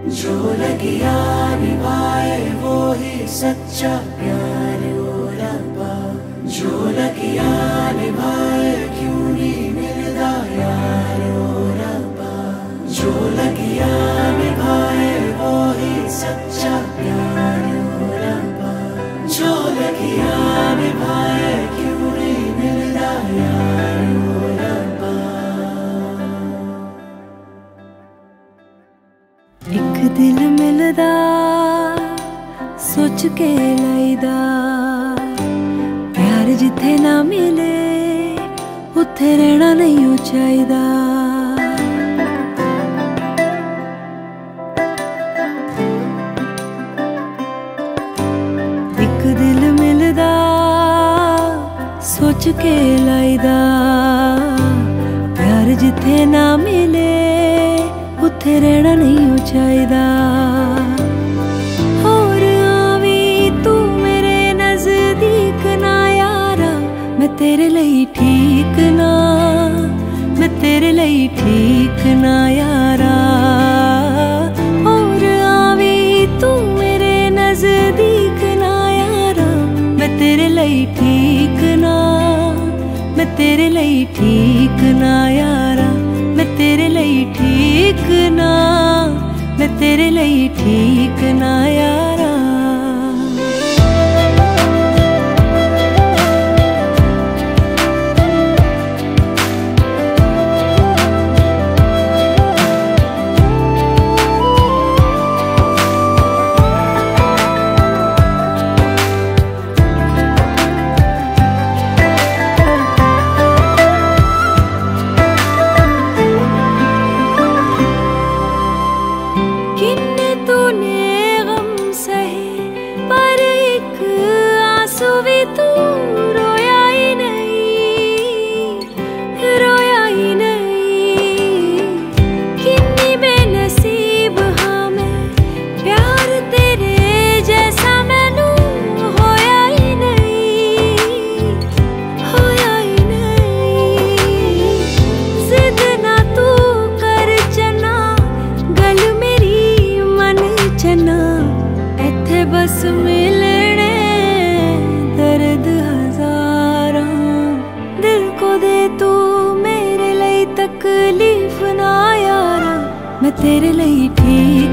जो लगिया निभाए वो ही सच्चा प्यार ओ रब्बा। जो लगिया निभाए क्यों नहीं मिलदा यार ओ रब्बा। जो लगिया निभाए वो ही सच्चा प्यार ओ रब्बा। जो लगिया निभाए क्यों नहीं मिलदा यार ओ रब्बा। एक दिल मिलदा सोच के लईदा, प्यार जिथे ना मिले उत्थे रहना नहीं हो चाहिदा। एक दिल मिलदा सोच के लईदा, प्यार जिथे ना मिले उत्थे रहना नहीं हो चाहिदा। और आवी तू मेरे नजदीक ना यारा, मैं तेरे लिए ठीक ना, मैं तेरे लिए ठीक ना यारा। और आवी तू मेरे नजदीक ना यारा, मैं तेरे लिए ठीक ना, मैं तेरे लिए ठीक ना यारा। मैं तेरे लिए ठीक ना, मैं तेरे लिए ठीक ना यारा। बस मिलने दर्द हजारा, दिल को दे तू मेरे लिए तकलीफ ना यारा। मैं तेरे लिए ठीक